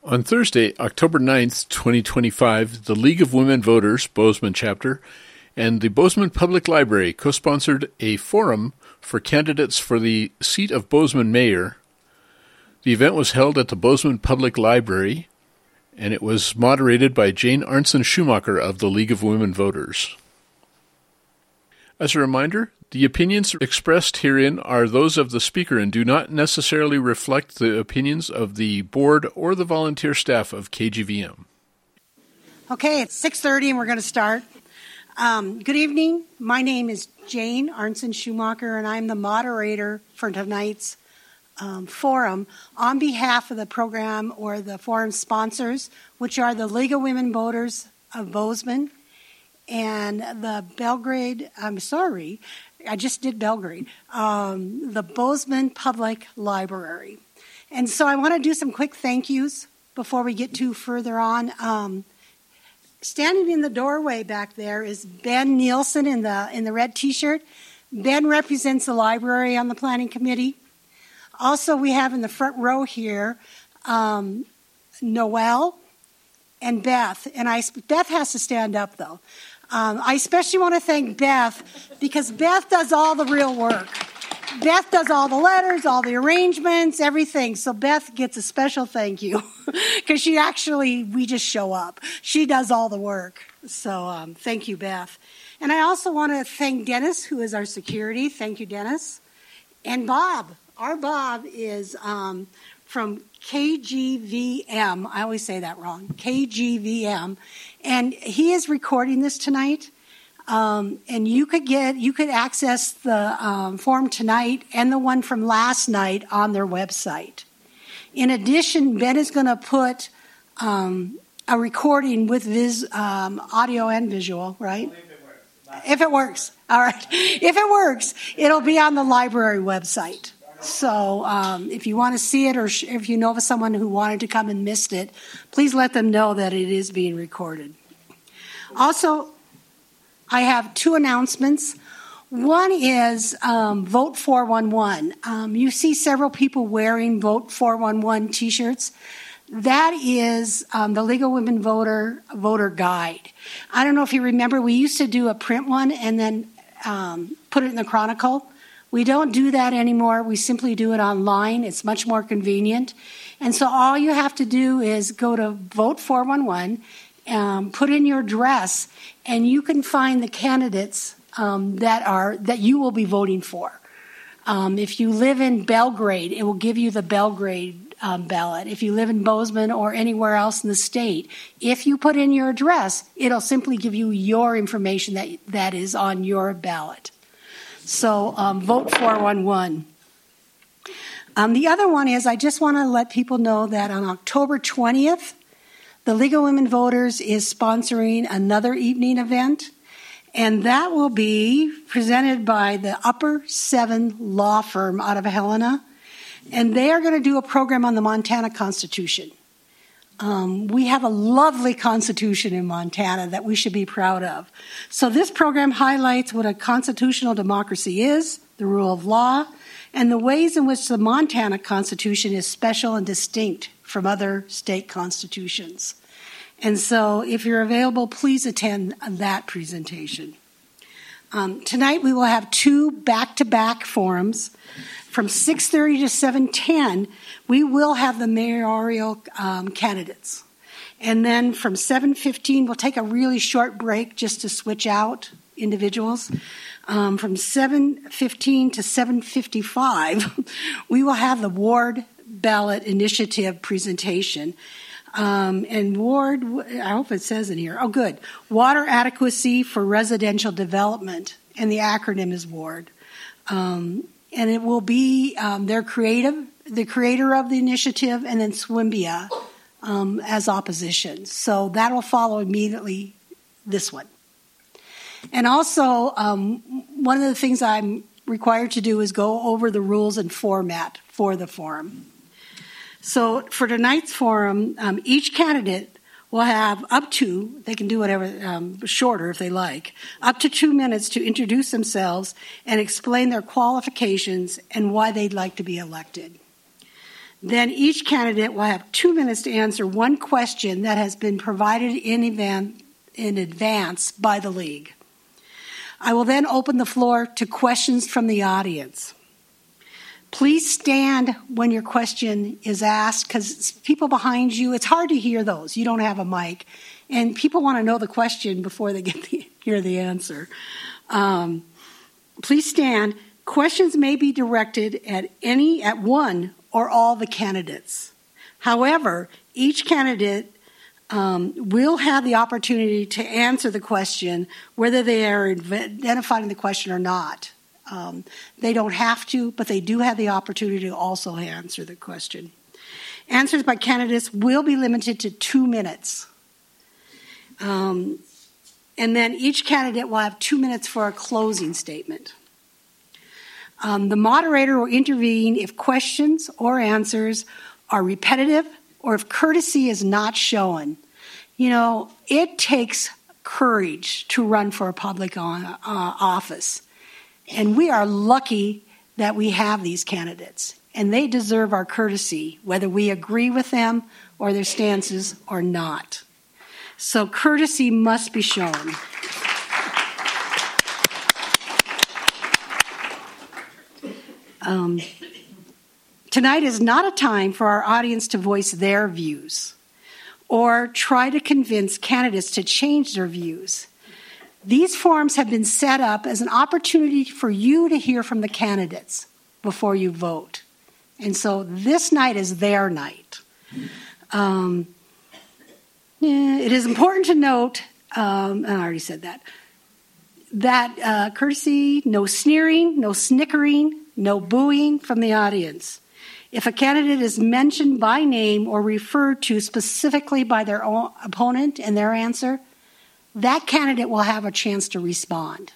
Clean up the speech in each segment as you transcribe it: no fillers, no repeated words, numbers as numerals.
On Thursday, October 9th, 2025, the League of Women Voters, Bozeman chapter, and the Bozeman Public Library co-sponsored a forum for candidates for the seat of Bozeman Mayor. The event was held at the Bozeman Public Library, and it was moderated by Jane Arnson Schumacher of the League of Women Voters. As a reminder, the opinions expressed herein are those of the speaker and do not necessarily reflect the opinions of the board or the volunteer staff of KGVM. Okay, it's 6:30 and we're going to start. Good evening. My name is Jane Arnson Schumacher, and I'm the moderator for tonight's forum on behalf of the program or the forum sponsors, which are the League of Women Voters of Bozeman and the the Bozeman Public Library. And so I want to do some quick thank yous before we get too further on. Standing in the doorway back there is Ben Nielsen in the red T-shirt. Ben represents the library on the planning committee. Also, we have in the front row here Noelle and Beth. And Beth has to stand up, though. I especially want to thank Beth because Beth does all the real work. Beth does all the letters, all the arrangements, everything. So Beth gets a special thank you because we just show up. She does all the work. So thank you, Beth. And I also want to thank Dennis, who is our security. Thank you, Dennis. And Bob. Our Bob is from KGVM. I always say that wrong. KGVM. And he is recording this tonight. And you could access the forum tonight and the one from last night on their website. In addition, Ben is going to put a recording with audio and visual, right? If it works. All right. If it works, it'll be on the library website. So if you want to see it, or if you know of someone who wanted to come and missed it, please let them know that it is being recorded. Also, I have two announcements. One is Vote 411. You see several people wearing Vote 411 T-shirts. That is the League of Women Voter Guide. I don't know if you remember, we used to do a print one and then put it in the Chronicle. We don't do that anymore. We simply do it online. It's much more convenient. And so all you have to do is go to Vote 411, put in your address, and you can find the candidates that you will be voting for. If you live in Belgrade, it will give you the Belgrade ballot. If you live in Bozeman or anywhere else in the state, if you put in your address, it'll simply give you your information that is on your ballot. So Vote 411. The other one is I just want to let people know that on October 20th, the League of Women Voters is sponsoring another evening event, and that will be presented by the Upper Seven Law Firm out of Helena, and they are going to do a program on the Montana Constitution. We have a lovely constitution in Montana that we should be proud of. So this program highlights what a constitutional democracy is, the rule of law, and the ways in which the Montana Constitution is special and distinct from other state constitutions. And so if you're available, please attend that presentation. Tonight we will have two back-to-back forums. From 6:30 to 7:10, we will have the mayoral candidates. And then from 7:15, we'll take a really short break just to switch out individuals. From 7:15 to 7:55, we will have the ward ballot initiative presentation. And ward, I hope it says in here, oh good, water adequacy for residential development, and the acronym is WARD. And it will be the creator of the initiative, and then SWMBIA as opposition. So that will follow immediately this one. And also, one of the things I'm required to do is go over the rules and format for the forum. So for tonight's forum, each candidate will have they can do whatever, shorter if they like, up to 2 minutes to introduce themselves and explain their qualifications and why they'd like to be elected. Then each candidate will have 2 minutes to answer one question that has been provided in advance by the League. I will then open the floor to questions from the audience. Please stand when your question is asked, because people behind you, it's hard to hear those. You don't have a mic. And people want to know the question before they hear the answer. Please stand. Questions may be directed at one or all the candidates. However, each candidate will have the opportunity to answer the question, whether they are identifying the question or not. They don't have to, but they do have the opportunity to also answer the question. Answers by candidates will be limited to 2 minutes. And then each candidate will have 2 minutes for a closing statement. The moderator will intervene if questions or answers are repetitive or if courtesy is not shown. You know, it takes courage to run for a public office. And we are lucky that we have these candidates. And they deserve our courtesy, whether we agree with them or their stances or not. So courtesy must be shown. Tonight is not a time for our audience to voice their views or try to convince candidates to change their views. These forums have been set up as an opportunity for you to hear from the candidates before you vote. And so this night is their night. It is important to note, and I already said that courtesy, no sneering, no snickering, no booing from the audience. If a candidate is mentioned by name or referred to specifically by their own opponent and their answer, that candidate will have a chance to respond.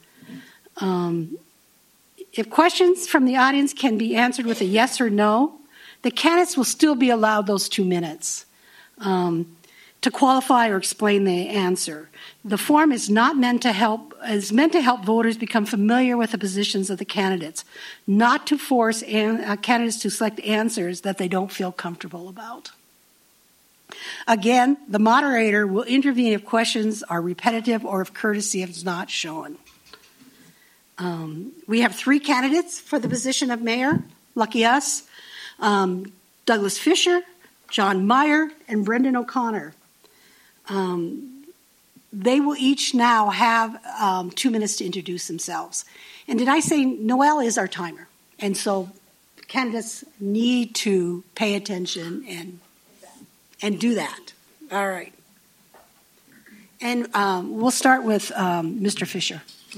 If questions from the audience can be answered with a yes or no, the candidates will still be allowed those 2 minutes to qualify or explain the answer. The forum is meant to help voters become familiar with the positions of the candidates, not to force candidates to select answers that they don't feel comfortable about. Again, the moderator will intervene if questions are repetitive or if courtesy is not shown. We have 3 candidates for the position of mayor. Lucky us. Douglas Fisher, John Meyer, and Brendan O'Connor. They will each now have 2 minutes to introduce themselves. And did I say Noel is our timer? And so candidates need to pay attention and do that. All right. And we'll start with Mr. Fisher.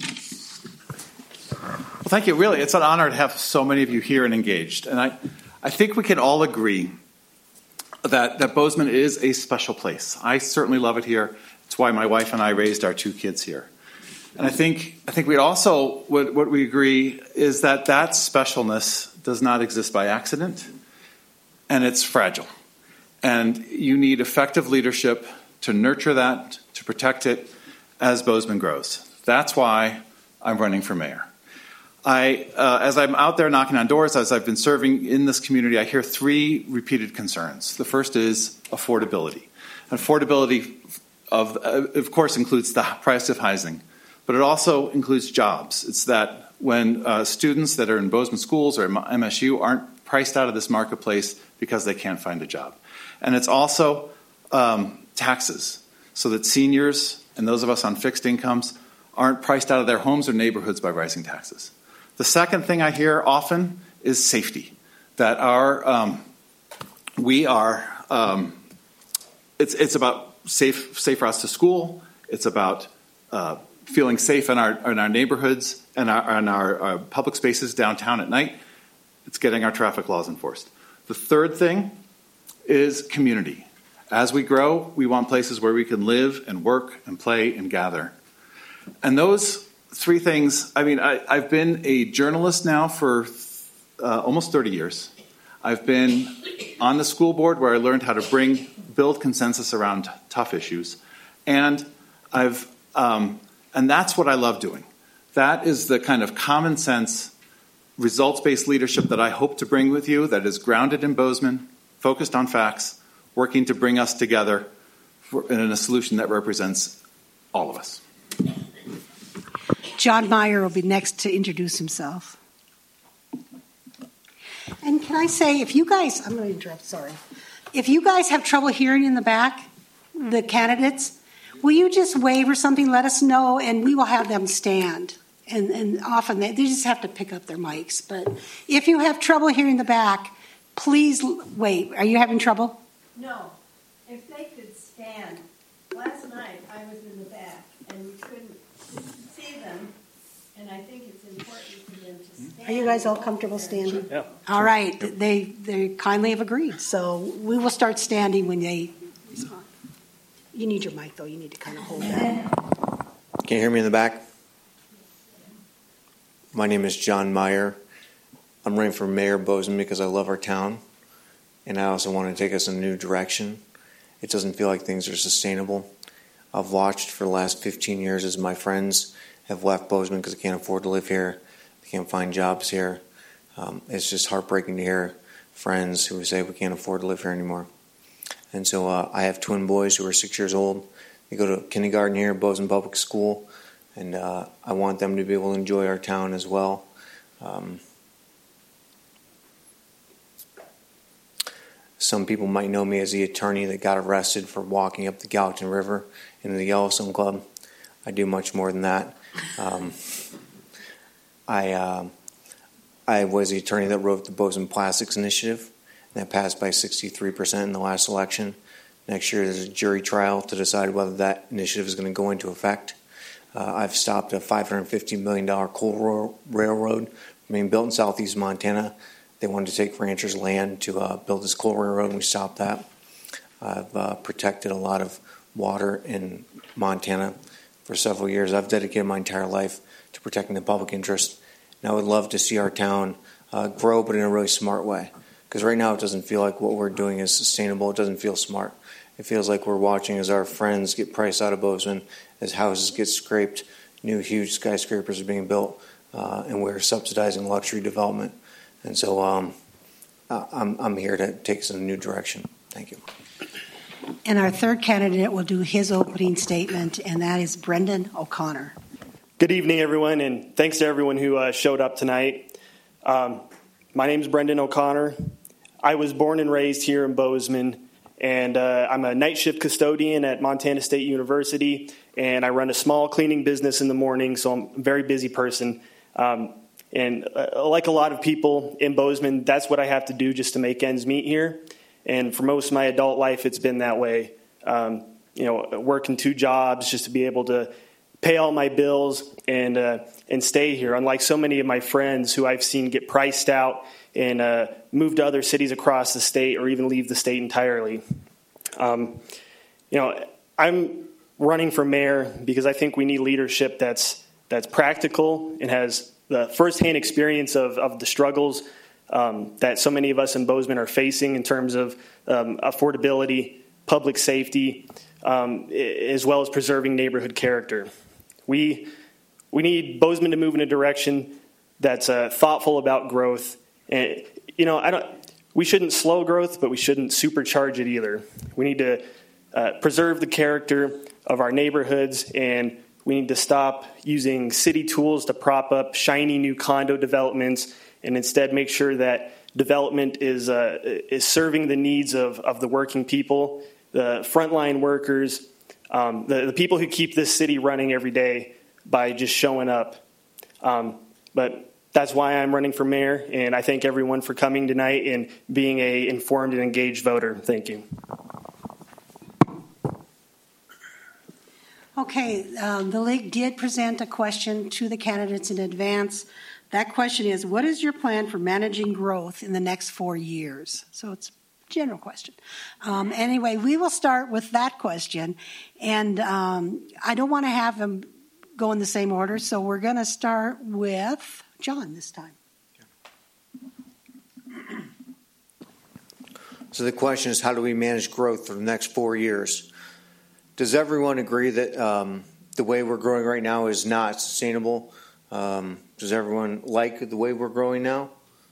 Well, thank you. Really, it's an honor to have so many of you here and engaged. And I think we can all agree that Bozeman is a special place. I certainly love it here. It's why my wife and I raised our 2 kids here. And I think we also, what we agree is that specialness does not exist by accident, and it's fragile. And you need effective leadership to nurture that, to protect it as Bozeman grows. That's why I'm running for mayor. As I'm out there knocking on doors, as I've been serving in this community, I hear 3 repeated concerns. The first is affordability. Affordability, of course, includes the price of housing, but it also includes jobs. It's that when students that are in Bozeman schools or MSU aren't priced out of this marketplace because they can't find a job. And it's also taxes, so that seniors and those of us on fixed incomes aren't priced out of their homes or neighborhoods by rising taxes. The second thing I hear often is safety, that it's about safe routes to school. It's about feeling safe in our neighborhoods and our public spaces downtown at night. It's getting our traffic laws enforced. The third thing is community. As we grow, we want places where we can live and work and play and gather. And those 3 things, I've been a journalist now for almost 30 years. I've been on the school board where I learned how to build consensus around tough issues. And and that's what I love doing. That is the kind of common sense results-based leadership that I hope to bring with you, that is grounded in Bozeman, focused on facts, working to bring us together in a solution that represents all of us. John Meyer will be next to introduce himself. And can I say, if you guys, I'm going to interrupt, sorry. If you guys have trouble hearing in the back, the candidates, will you just wave or something, let us know, and we will have them stand. And often they just have to pick up their mics. But if you have trouble hearing the back, please wait. Are you having trouble? No. If they could stand. Last night I was in the back and we couldn't see them, and I think it's important for them to stand. Are you guys all comfortable standing? Yeah. All right. They kindly have agreed. So we will start standing when they respond. You need your mic, though. You need to kind of hold that. Can you hear me in the back? My name is John Meyer. I'm running for mayor of Bozeman because I love our town, and I also want to take us in a new direction. It doesn't feel like things are sustainable. I've watched for the last 15 years as my friends have left Bozeman because they can't afford to live here. They can't find jobs here. It's just heartbreaking to hear friends who say we can't afford to live here anymore. And so I have twin boys who are 6 years old. They go to kindergarten here at Bozeman Public School, and I want them to be able to enjoy our town as well. Some people might know me as the attorney that got arrested for walking up the Gallatin River into the Yellowstone Club. I do much more than that. I was the attorney that wrote the Bozeman Plastics Initiative, and that passed by 63% in the last election. Next year there's a jury trial to decide whether that initiative is going to go into effect. I've stopped a $550 million coal railroad being built in southeast Montana. They wanted to take ranchers' land to build this coal railroad, and we stopped that. I've protected a lot of water in Montana for several years. I've dedicated my entire life to protecting the public interest, and I would love to see our town grow, but in a really smart way. Because right now it doesn't feel like what we're doing is sustainable. It doesn't feel smart. It feels like we're watching as our friends get priced out of Bozeman, as houses get scraped, new huge skyscrapers are being built, and we're subsidizing luxury development. And so I'm here to take us in a new direction. Thank you. And our third candidate will do his opening statement, and that is Brendan O'Connor. Good evening, everyone, and thanks to everyone who showed up tonight. My name is Brendan O'Connor. I was born and raised here in Bozeman, and I'm a night shift custodian at Montana State University, and I run a small cleaning business in the morning, so I'm a very busy person. And like a lot of people in Bozeman, that's what I have to do just to make ends meet here. And for most of my adult life, it's been that way. Working 2 jobs just to be able to pay all my bills and stay here. Unlike so many of my friends who I've seen get priced out and move to other cities across the state or even leave the state entirely. I'm running for mayor because I think we need leadership that's practical and has the firsthand experience of the struggles that so many of us in Bozeman are facing in terms of affordability, public safety, as well as preserving neighborhood character. We need Bozeman to move in a direction that's thoughtful about growth. And, we shouldn't slow growth, but we shouldn't supercharge it either. We need to preserve the character of our neighborhoods, and we need to stop using city tools to prop up shiny new condo developments and instead make sure that development is serving the needs of the working people, the frontline workers, the people who keep this city running every day by just showing up. But that's why I'm running for mayor, and I thank everyone for coming tonight and being an informed and engaged voter. Thank you. Okay, the league did present a question to the candidates in advance. That question is, what is your plan for managing growth in the next 4 years? So it's a general question. Anyway, we will start with that question. And I don't want to have them go in the same order, so we're going to start with John this time. So the question is, how do we manage growth for the next 4 years? Does everyone agree that the way we're growing right now is not sustainable? Does everyone like the way we're growing now?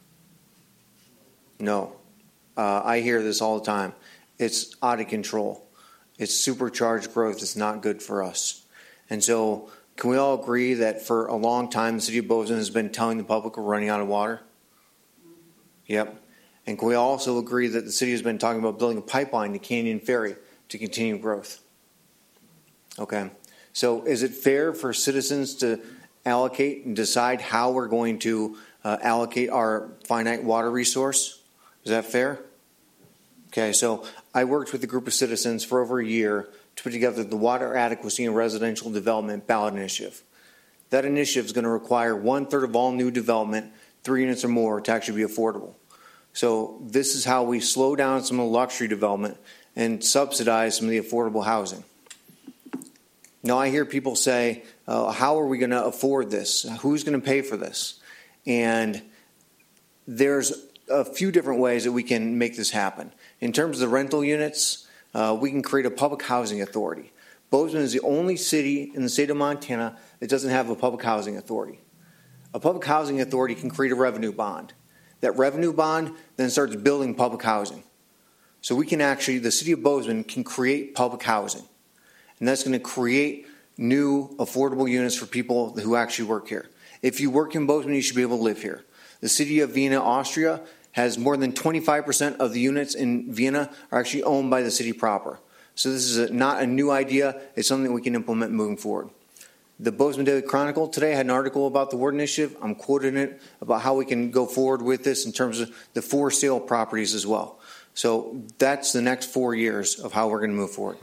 No. I hear this all the time. It's out of control. It's supercharged growth. It's not good for us. And so can we all agree that for a long time the city of Bozeman has been telling the public we're running out of water? Yep. And can we also agree that the city has been talking about building a pipeline to Canyon Ferry to continue growth? Okay. So is it fair for citizens to allocate and decide how we're going to allocate our finite water resource? Is that fair? Okay, so I worked with a group of citizens for over a year to put together the Water Adequacy and Residential Development Ballot Initiative. That initiative is going to require 1/3 of all new development, 3 units or more, to actually be affordable. So this is how we slow down some of the luxury development and subsidize some of the affordable housing. Now I hear people say, how are we going to afford this? Who's going to pay for this? And there's a few different ways that we can make this happen. In terms of the rental units, we can create a public housing authority. Bozeman is the only city in the state of Montana that doesn't have a public housing authority. A public housing authority can create a revenue bond. That revenue bond then starts building public housing. So we can actually, the city of Bozeman can create public housing. And that's going to create new affordable units for people who actually work here. If you work in Bozeman, you should be able to live here. The city of Vienna, Austria, has more than 25% of the units in Vienna are actually owned by the city proper. So this is not a new idea. It's something we can implement moving forward. The Bozeman Daily Chronicle today had an article about the Ward Initiative. I'm quoting it about how we can go forward with this in terms of the for sale properties as well. So that's the next 4 years of how we're going to move forward.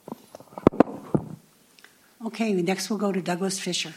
Okay, next we'll go to Douglas Fisher.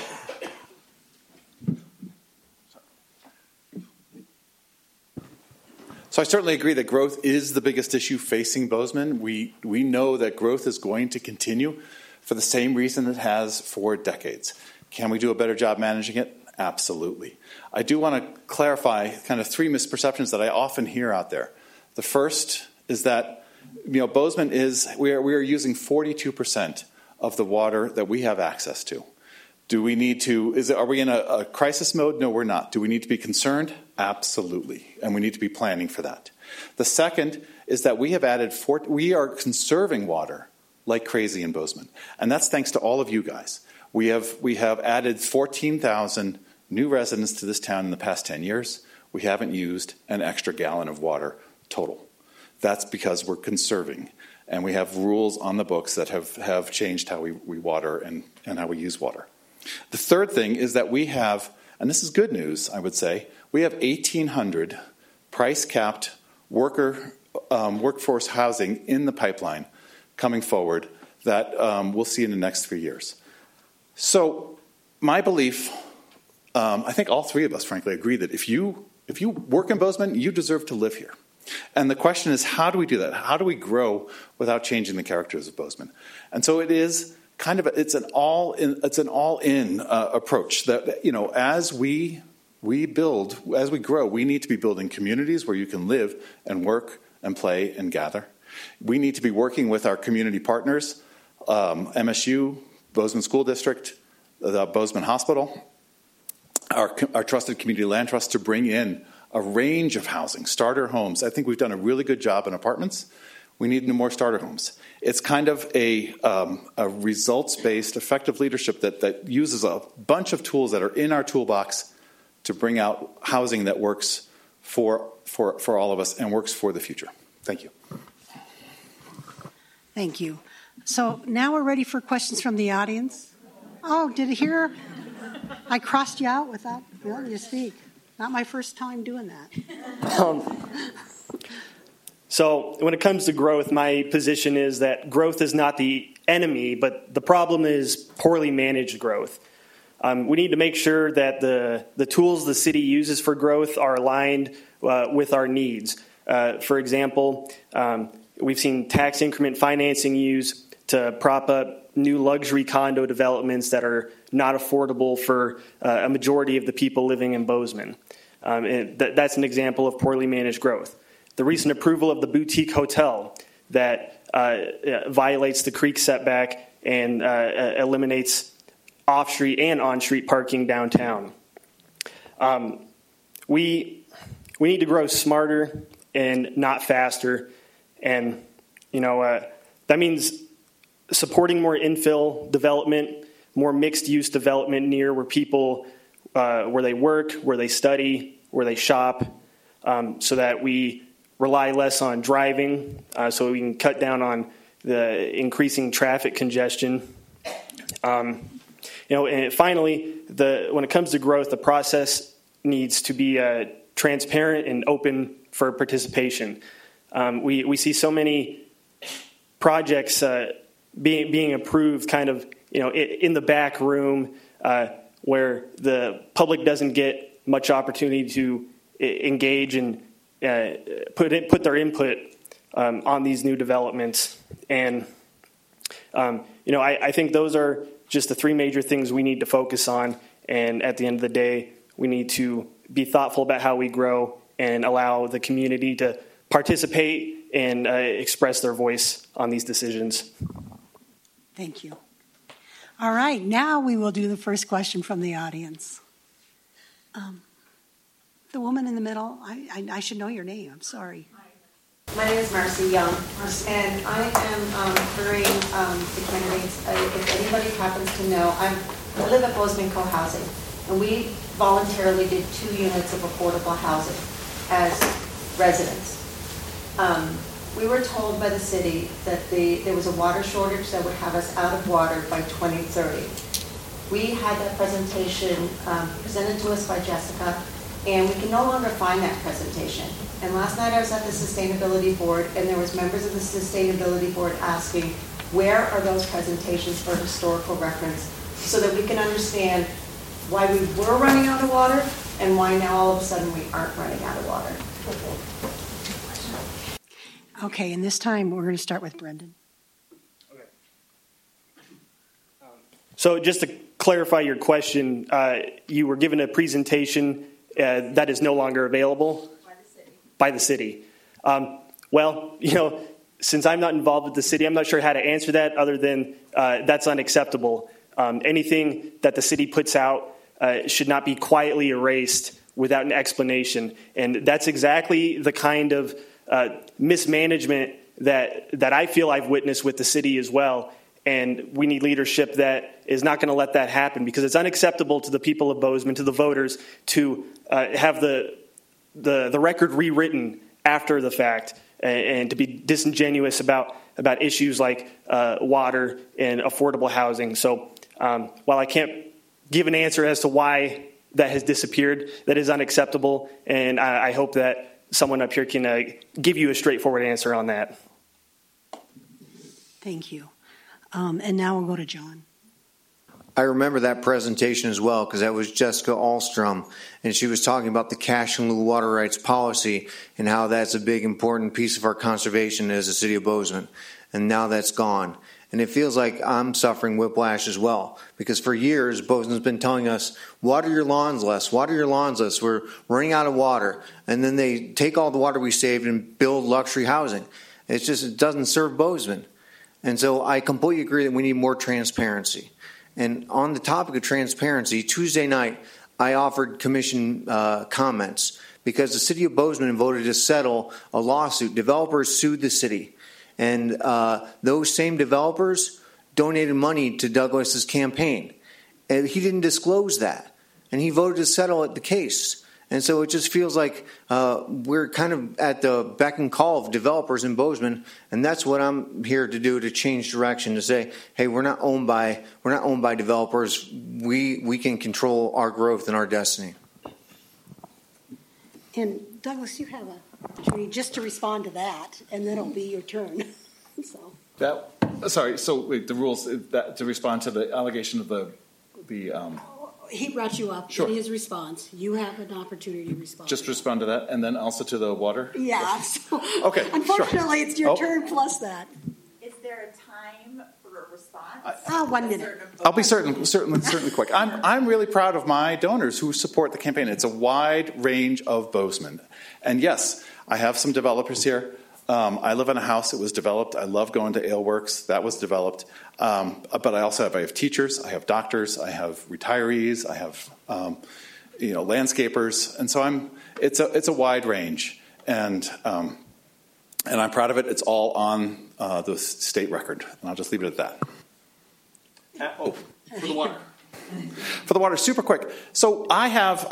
So I certainly agree that growth is the biggest issue facing Bozeman. We know that growth is going to continue for the same reason it has for decades. Can we do a better job managing it? Absolutely. I do want to clarify kind of 3 misperceptions that I often hear out there. The first is that Bozeman we are using 42% of the water that we have access to. Do we need to, are we in a crisis mode? No, we're not. Do we need to be concerned? Absolutely. And we need to be planning for that. The second is that we are conserving water like crazy in Bozeman. And that's thanks to all of you guys. We have added 14,000 new residents to this town in the past 10 years. We haven't used an extra gallon of water total. That's because we're conserving. And we have rules on the books that have changed how we water and how we use water. The third thing is that we have, and this is good news, I would say, we have 1,800 price-capped workforce housing in the pipeline coming forward that we'll see in the next 3 years. So my belief, I think all 3 of us, frankly, agree that if you work in Bozeman, you deserve to live here. And the question is, how do we do that? How do we grow without changing the characters of Bozeman? And so it is kind of it's an all-in approach that as we grow, we need to be building communities where you can live and work and play and gather. We need to be working with our community partners, MSU, Bozeman School District, the Bozeman Hospital, our trusted community land trust to bring in a range of housing, starter homes. I think we've done a really good job in apartments. We need more starter homes. It's kind of a results-based, effective leadership that uses a bunch of tools that are in our toolbox to bring out housing that works for all of us and works for the future. Thank you. Thank you. So now we're ready for questions from the audience. Oh, did you hear? I crossed you out without letting you speak. Not my first time doing that. So when it comes to growth, my position is that growth is not the enemy, but the problem is poorly managed growth. We need to make sure that the tools the city uses for growth are aligned with our needs. For example, we've seen tax increment financing used to prop up new luxury condo developments that are not affordable for a majority of the people living in Bozeman. That's an example of poorly managed growth. The recent approval of the boutique hotel that violates the creek setback and eliminates off-street and on-street parking downtown. We need to grow smarter and not faster, and that means supporting more infill development, more mixed-use development near where people, where they work, where they study, where they shop, so that we rely less on driving, so we can cut down on the increasing traffic congestion. And finally, when it comes to growth, the process needs to be transparent and open for participation. We see so many projects being approved kind of in the back room where the public doesn't get much opportunity to engage and put their input on these new developments. And I think those are just the three major things we need to focus on. And at the end of the day, we need to be thoughtful about how we grow and allow the community to participate and express their voice on these decisions. Thank you. All right, now we will do the first question from the audience. The woman in the middle, I should know your name, I'm sorry. My name is Marcy Young, and I am querying the candidates. If anybody happens to know, I live at Bozeman Co-Housing, and we voluntarily did 2 units of affordable housing as residents. We were told by the city that there was a water shortage that would have us out of water by 2030. We had that presentation presented to us by Jessica, and we can no longer find that presentation. And last night I was at the Sustainability Board, and there was members of the Sustainability Board asking, where are those presentations for historical reference, so that we can understand why we were running out of water and why now all of a sudden we aren't running out of water. Okay, and this time we're going to start with Brendan. Okay. So just to clarify your question, you were given a presentation that is no longer available? By the city. Well, since I'm not involved with the city, I'm not sure how to answer that other than that's unacceptable. Anything that the city puts out should not be quietly erased without an explanation. And that's exactly the kind of mismanagement that I feel I've witnessed with the city as well. And we need leadership that is not going to let that happen, because it's unacceptable to the people of Bozeman, to the voters, to have the record rewritten after the fact and to be disingenuous about issues like water and affordable housing. So while I can't give an answer as to why that has disappeared, that is unacceptable, and I hope that someone up here can give you a straightforward answer on that. Thank you. And now we'll go to John. I remember that presentation as well, because that was Jessica Ahlstrom, and she was talking about the cash in lieu water rights policy and how that's a big important piece of our conservation as a city of Bozeman. And now that's gone. And it feels like I'm suffering whiplash as well, because for years Bozeman's been telling us, water your lawns less, water your lawns less, we're running out of water. And then they take all the water we saved and build luxury housing. It doesn't serve Bozeman. And so I completely agree that we need more transparency. And on the topic of transparency, Tuesday night I offered commission comments because the city of Bozeman voted to settle a lawsuit. Developers sued the city, and those same developers donated money to Douglas's campaign. And he didn't disclose that, and he voted to settle the case. And so it just feels like we're kind of at the beck and call of developers in Bozeman, and that's what I'm here to do, to change direction, to say, hey, we're not owned by developers. We can control our growth and our destiny. And Douglas, you have an opportunity just to respond to that, and then it'll be your turn. The rules to respond to the allegation of the he brought you up in his response. You have an opportunity to respond. Just respond to that, and then also to the water? Yeah. So, okay. Unfortunately, it's your turn plus that. Is there a time for a response? 1 minute. I'll be certainly quick. I'm really proud of my donors who support the campaign. It's a wide range of Bozeman. And yes, I have some developers here. I live in a house that was developed. I love going to Aleworks. That was developed. But I also have teachers, I have doctors, I have retirees, I have landscapers, and so it's a wide range, and I'm proud of it. It's all on the state record, and I'll just leave it at that. For the water. For the water, super quick. So I have,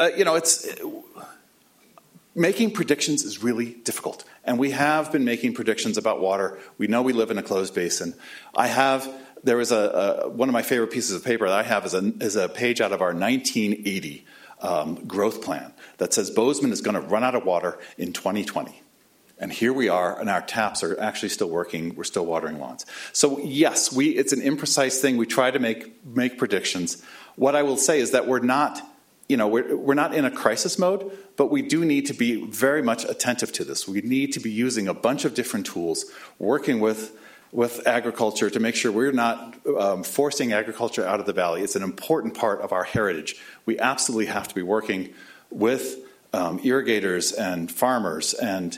making predictions is really difficult. And we have been making predictions about water. We know we live in a closed basin. There is one of my favorite pieces of paper that I have is a page out of our 1980 growth plan that says Bozeman is going to run out of water in 2020. And here we are, and our taps are actually still working. We're still watering lawns. So yes, it's an imprecise thing. We try to make predictions. What I will say is that we're not in a crisis mode, but we do need to be very much attentive to this. We need to be using a bunch of different tools, working with agriculture to make sure we're not forcing agriculture out of the valley. It's an important part of our heritage. We absolutely have to be working with irrigators and farmers, and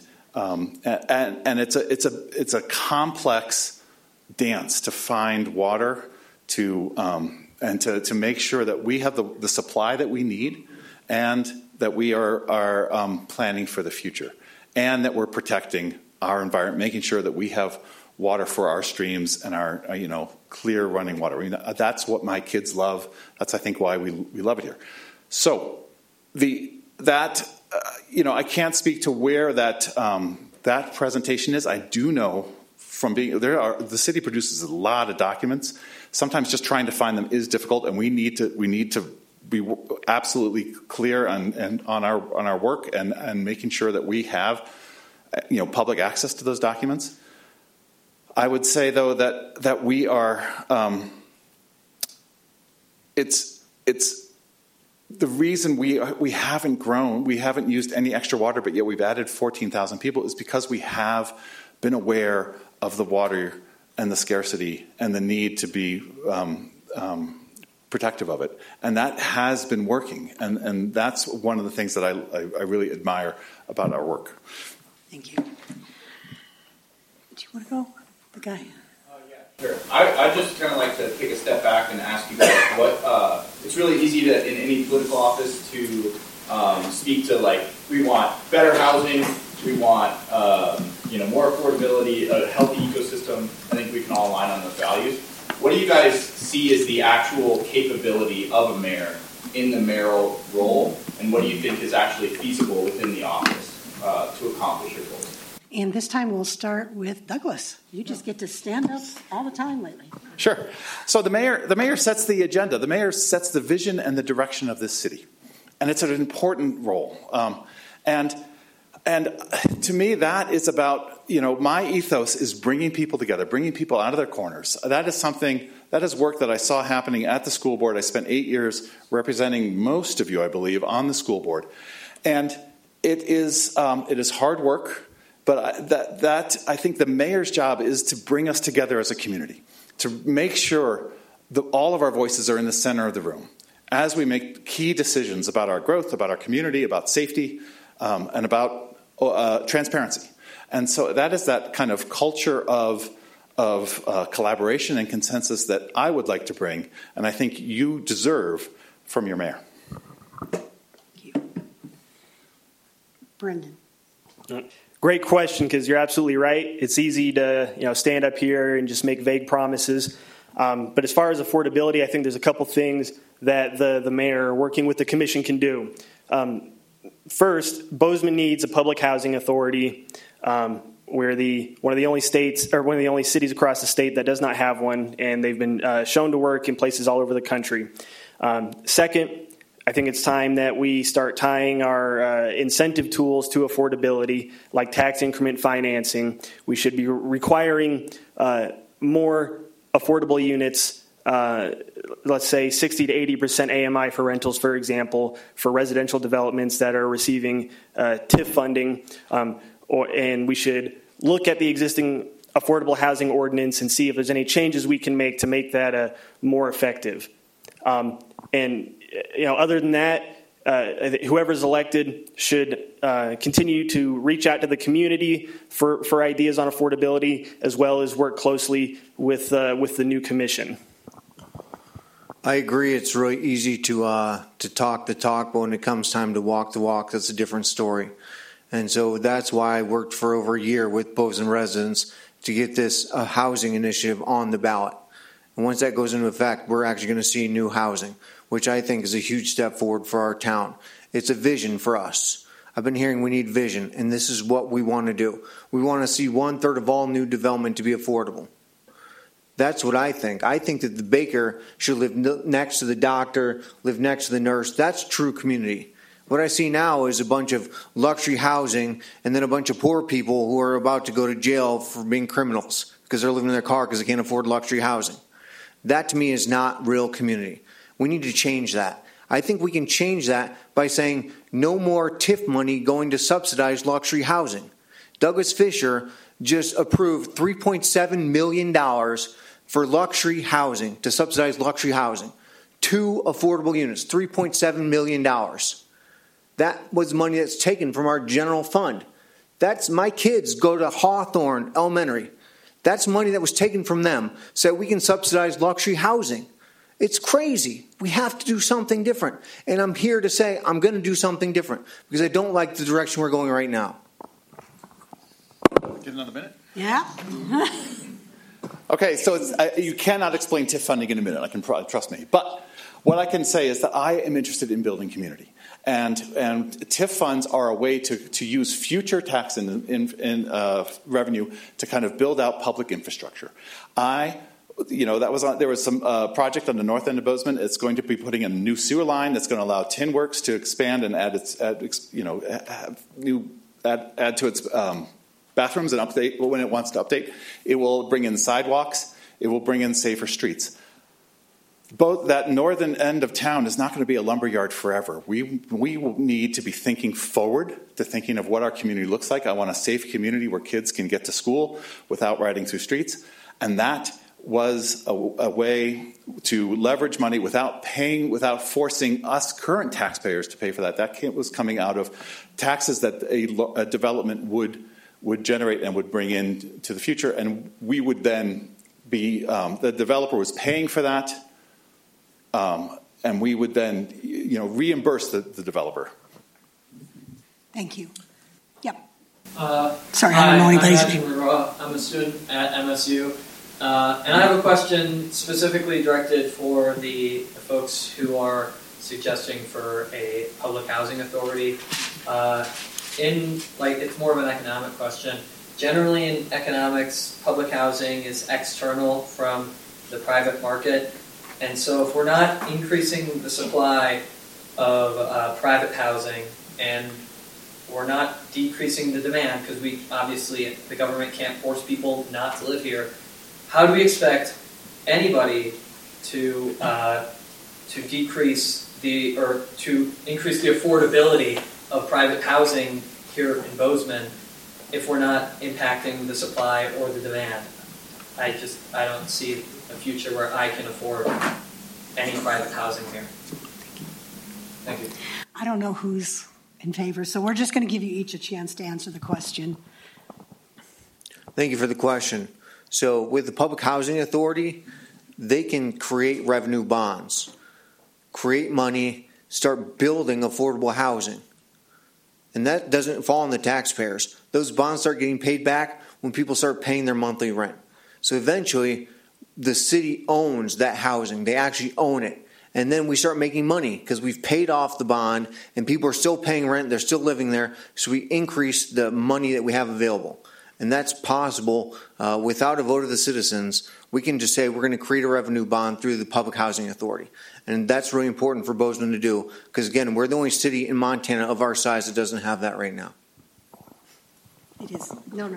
it's a complex dance to find water and to make sure that we have the supply that we need, and that we are planning for the future, and that we're protecting our environment, making sure that we have water for our streams and our clear running water. That's what my kids love. That's, I think, why we love it here. So I can't speak to where that presentation is. I do know from the city produces a lot of documents. Sometimes just trying to find them is difficult, and we need to be absolutely clear on our work and making sure that we have public access to those documents. I would say, though, that we are it's the reason we haven't grown, we haven't used any extra water, but yet we've added 14,000 people, is because we have been aware of the water and the scarcity and the need to be protective of it. And that has been working. And that's one of the things that I really admire about our work. Thank you. Do you want to go? The guy. Sure. I just kind of like to take a step back and ask you guys what it's really easy to, in any political office, to speak to, like, we want better housing, we want more affordability, a healthy ecosystem. I think we can all align on those values. What do you guys see as the actual capability of a mayor in the mayoral role, and what do you think is actually feasible within the office to accomplish your goals? And this time we'll start with Douglas. You just get to stand up all the time lately. Sure. So the mayor sets the agenda. The mayor sets the vision and the direction of this city, and it's an important role. And to me, that is about, my ethos is bringing people together, bringing people out of their corners. That is work that I saw happening at the school board. I spent 8 years representing most of you, I believe, on the school board, and it is hard work. But I think the mayor's job is to bring us together as a community, to make sure that all of our voices are in the center of the room as we make key decisions about our growth, about our community, about safety, and about transparency. And so that is that kind of culture of collaboration and consensus that I would like to bring, and I think you deserve from your mayor. Thank you. Brendan. Great question, because you're absolutely right. It's easy to stand up here and just make vague promises. But as far as affordability, I think there's a couple things that the mayor working with the commission can do. First, Bozeman needs a public housing authority. We're one of the only cities across the state that does not have one, and they've been shown to work in places all over the country. Second, I think it's time that we start tying our incentive tools to affordability, like tax increment financing. We should be requiring more affordable units, let's say 60 to 80% AMI for rentals, for example, for residential developments that are receiving TIF funding. And we should look at the existing affordable housing ordinance and see if there's any changes we can make that more effective. Other than that, whoever's elected should continue to reach out to the community for ideas on affordability, as well as work closely with the new commission. I agree. It's really easy to talk the talk, but when it comes time to walk the walk, that's a different story. And so that's why I worked for over a year with Bozeman residents to get this housing initiative on the ballot. And once that goes into effect, we're actually going to see new housing, which I think is a huge step forward for our town. It's a vision for us. I've been hearing we need vision, and this is what we want to do. We want to see 1/3 of all new development to be affordable. That's what I think. I think that the baker should live next to the doctor, live next to the nurse. That's true community. What I see now is a bunch of luxury housing and then a bunch of poor people who are about to go to jail for being criminals because they're living in their car because they can't afford luxury housing. That to me is not real community. We need to change that. I think we can change that by saying no more TIF money going to subsidize luxury housing. Douglas Fisher just approved $3.7 million for luxury housing, to subsidize luxury housing. 2 affordable units, $3.7 million. That was money that's taken from our general fund. That's my kids go to Hawthorne Elementary. That's money that was taken from them so we can subsidize luxury housing. It's crazy. We have to do something different. And I'm here to say I'm going to do something different because I don't like the direction we're going right now. Get another minute? Yeah. Okay, so you cannot explain TIF funding in a minute. I can trust me. But what I can say is that I am interested in building community. And TIF funds are a way to use future tax revenue to kind of build out public infrastructure. There was some project on the north end of Bozeman. It's going to be putting in a new sewer line that's going to allow Tin Works to expand and add to its bathrooms and update when it wants to update. It will bring in sidewalks. It will bring in safer streets. Both that northern end of town is not going to be a lumberyard forever. We will need to be thinking forward to thinking of what our community looks like. I want a safe community where kids can get to school without riding through streets. And that was a way to leverage money without forcing us current taxpayers to pay for that. That was coming out of taxes that a development would generate and would bring in to the future. And we would then be, the developer was paying for that. And we would then, reimburse the developer. Thank you. Yep. Sorry, I don't know anybody's name. I'm a student at MSU, and I have a question specifically directed for the folks who are suggesting for a public housing authority. It's more of an economic question. Generally, in economics, public housing is external from the private market. And so if we're not increasing the supply of private housing and we're not decreasing the demand, because the government can't force people not to live here, how do we expect anybody to increase the affordability of private housing here in Bozeman if we're not impacting the supply or the demand? I don't see a future where I can afford any private housing here. Thank you. I don't know who's in favor, so we're just going to give you each a chance to answer the question. Thank you for the question. So with the Public Housing Authority, they can create revenue bonds, create money, start building affordable housing. And that doesn't fall on the taxpayers. Those bonds start getting paid back when people start paying their monthly rent. So eventually, the city owns that housing. They actually own it. And then we start making money because we've paid off the bond and people are still paying rent. They're still living there. So we increase the money that we have available. And that's possible without a vote of the citizens. We can just say we're going to create a revenue bond through the Public Housing Authority. And that's really important for Bozeman to do because, again, we're the only city in Montana of our size that doesn't have that right now. It is. No.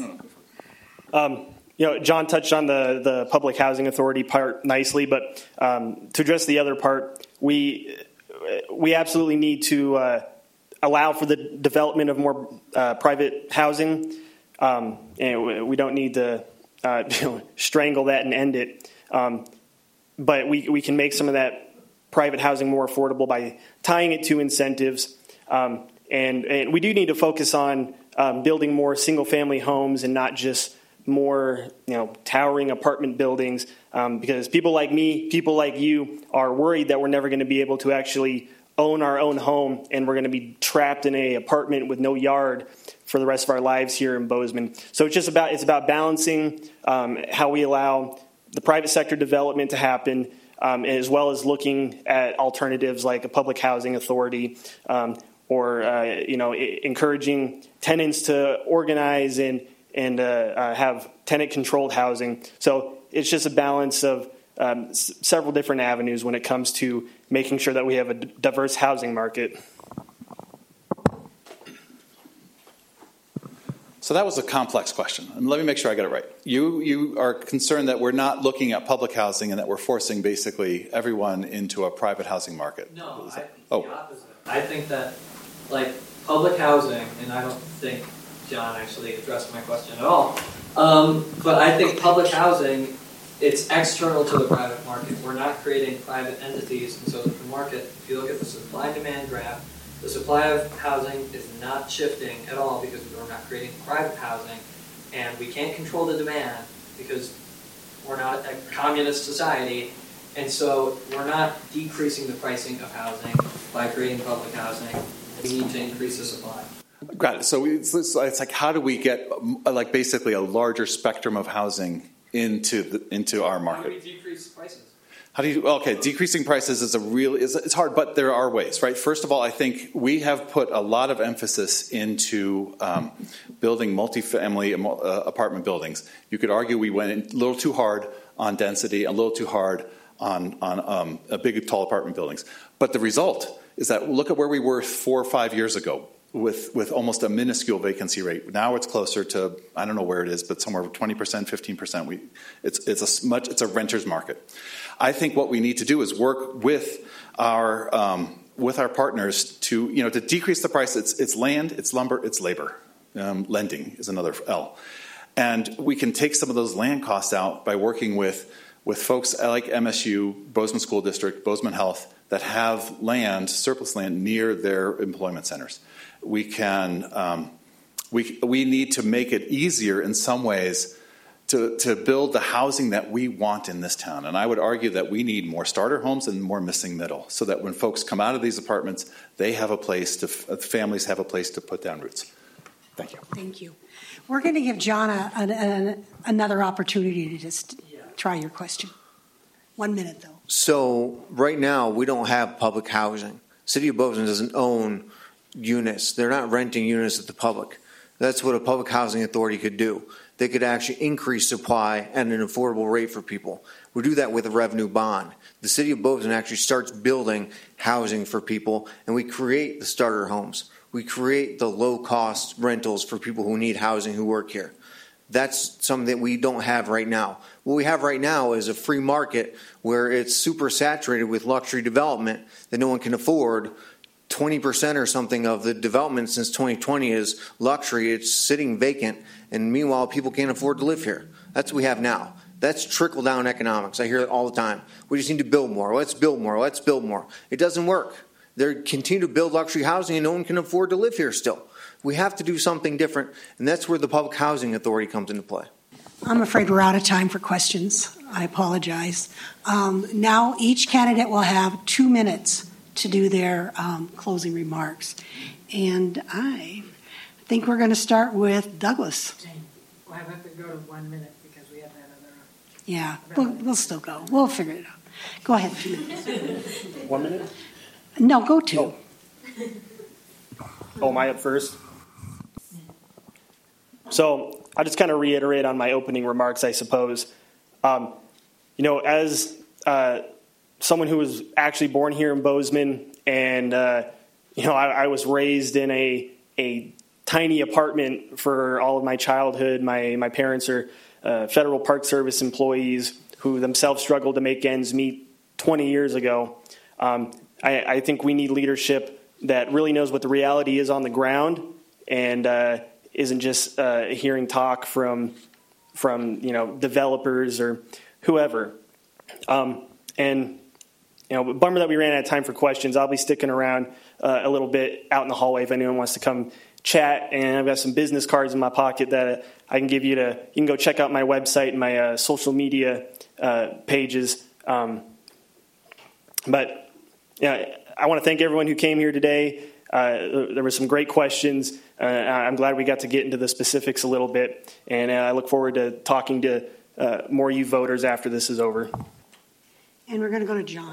John touched on the Public Housing Authority part nicely, but to address the other part, we absolutely need to allow for the development of more private housing, and we don't need to strangle that and end it. But we can make some of that private housing more affordable by tying it to incentives. And we do need to focus on building more single-family homes and not just more, towering apartment buildings, because people like me, people like you, are worried that we're never going to be able to actually own our own home, and we're going to be trapped in an apartment with no yard for the rest of our lives here in Bozeman. So it's about balancing how we allow the private sector development to happen, as well as looking at alternatives like a public housing authority, or encouraging tenants to organize and have tenant-controlled housing. So it's just a balance of several different avenues when it comes to making sure that we have a diverse housing market. So that was a complex question, and let me make sure I get it right. You are concerned that we're not looking at public housing and that we're forcing basically everyone into a private housing market. No, I think the opposite. I think that, public housing, and I don't think John actually addressed my question at all, but I think public housing, it's external to the private market. We're not creating private entities, and so the market, if you look at the supply-demand graph, the supply of housing is not shifting at all because we're not creating private housing, and we can't control the demand because we're not a communist society, and so we're not decreasing the pricing of housing by creating public housing. We need to increase the supply. Got it. So it's like, how do we get basically a larger spectrum of housing into our market? How do we decrease prices? Decreasing prices is it's hard, but there are ways, right? First of all, I think we have put a lot of emphasis into building multifamily apartment buildings. You could argue we went a little too hard on density, a little too hard on big, tall apartment buildings. But the result is that look at where we were 4 or 5 years ago with almost a minuscule vacancy rate. Now it's closer to, I don't know where it is, but somewhere 20%, 15%. It's a renter's market. I think what we need to do is work with our partners to decrease the price. It's land, it's lumber, it's labor. Lending is another L, and we can take some of those land costs out by working with folks like MSU, Bozeman School District, Bozeman Health that have land, surplus land near their employment centers. We can we need to make it easier in some ways to build the housing that we want in this town. And I would argue that we need more starter homes and more missing middle so that when folks come out of these apartments, they have a place families have a place to put down roots. Thank you. Thank you. We're going to give John another opportunity to just try your question. 1 minute, though. So right now, we don't have public housing. City of Bozeman doesn't own units. They're not renting units at the public. That's what a public housing authority could do. They could actually increase supply at an affordable rate for people. We do that with a revenue bond. The City of Bozeman actually starts building housing for people, and we create the starter homes. We create the low-cost rentals for people who need housing who work here. That's something that we don't have right now. What we have right now is a free market where it's super saturated with luxury development that no one can afford. 20% or something of the development since 2020 is luxury. It's sitting vacant, and meanwhile, people can't afford to live here. That's what we have now. That's trickle-down economics. I hear it all the time. We just need to build more. Let's build more. Let's build more. It doesn't work. They continue to build luxury housing, and no one can afford to live here still. We have to do something different, and that's where the Public Housing Authority comes into play. I'm afraid we're out of time for questions. I apologize. Now each candidate will have 2 minutes to do their closing remarks. And I think we're going to start with Douglas. Well, I have to go to 1 minute because we have that other. Yeah, we'll still go. We'll figure it out. Go ahead. 2 minutes. 1 minute? No, go 2. Oh, am I up first? So I'll just kind of reiterate on my opening remarks, I suppose. As someone who was actually born here in Bozeman, and I was raised in a tiny apartment for all of my childhood. My parents are Federal Park Service employees who themselves struggled to make ends meet 20 years ago. I think we need leadership that really knows what the reality is on the ground and isn't just hearing talk from developers or whoever. And bummer that we ran out of time for questions. I'll be sticking around a little bit out in the hallway if anyone wants to come chat. And I've got some business cards in my pocket that I can give you you can go check out my website and my social media pages. But I want to thank everyone who came here today. There were some great questions. I'm glad we got to get into the specifics a little bit. And I look forward to talking to more of you voters after this is over. And we're going to go to John.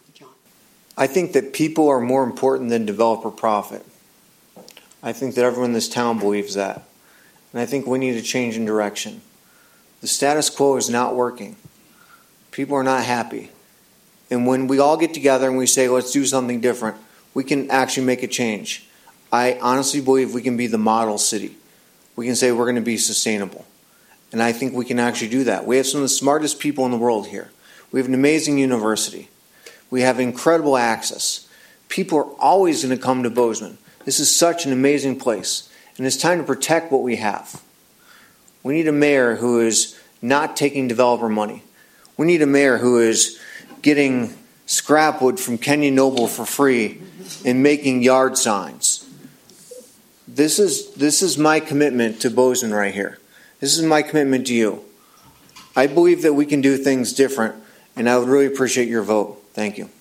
I think that people are more important than developer profit. I think that everyone in this town believes that. And I think we need a change in direction. The status quo is not working. People are not happy. And when we all get together and we say, let's do something different, we can actually make a change. I honestly believe we can be the model city. We can say we're going to be sustainable. And I think we can actually do that. We have some of the smartest people in the world here. We have an amazing university. We have incredible access. People are always going to come to Bozeman. This is such an amazing place. And it's time to protect what we have. We need a mayor who is not taking developer money. We need a mayor who is getting scrap wood from Kenyon Noble for free and making yard signs. This is my commitment to Bozeman right here. This is my commitment to you. I believe that we can do things different, and I would really appreciate your vote. Thank you.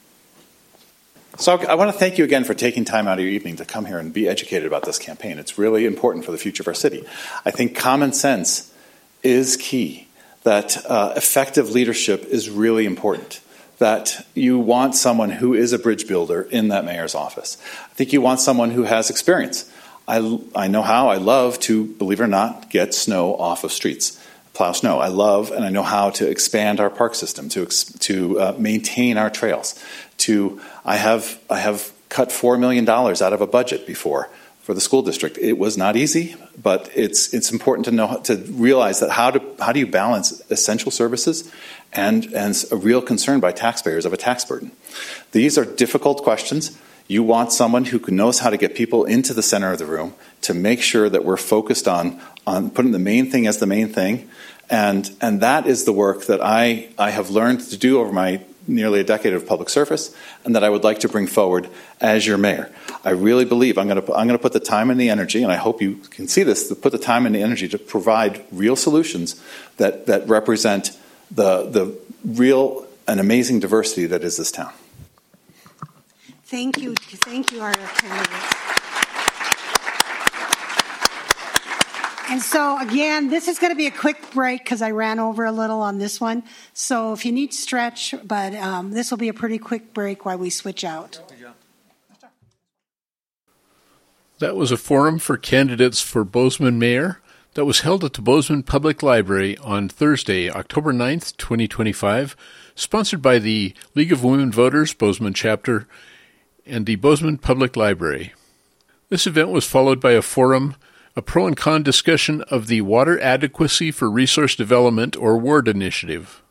So I want to thank you again for taking time out of your evening to come here and be educated about this campaign. It's really important for the future of our city. I think common sense is key, that effective leadership is really important, that you want someone who is a bridge builder in that mayor's office. I think you want someone who has experience. I know how. I love to, believe it or not, get snow off of streets. Plow snow. I love and I know how to expand our park system, to maintain our trails. I have cut $4 million out of a budget before for the school district. It was not easy, but it's important to know, to realize that how do you balance essential services and a real concern by taxpayers of a tax burden. These are difficult questions. You want someone who knows how to get people into the center of the room to make sure that we're focused on putting the main thing as the main thing. And that is the work that I have learned to do over my nearly a decade of public service, and that I would like to bring forward as your mayor. I really believe I'm going to put the time and the energy, and I hope you can see this, to put the time and the energy to provide real solutions that represent the real and amazing diversity that is this town. Thank you, our candidates. And so, again, this is going to be a quick break because I ran over a little on this one. So if you need to stretch, but this will be a pretty quick break while we switch out. That was a forum for candidates for Bozeman Mayor that was held at the Bozeman Public Library on Thursday, October 9th, 2025, sponsored by the League of Women Voters, Bozeman Chapter, and the Bozeman Public Library. This event was followed by a forum, a pro and con discussion of the Water Adequacy for Resource Development, or WARD initiative.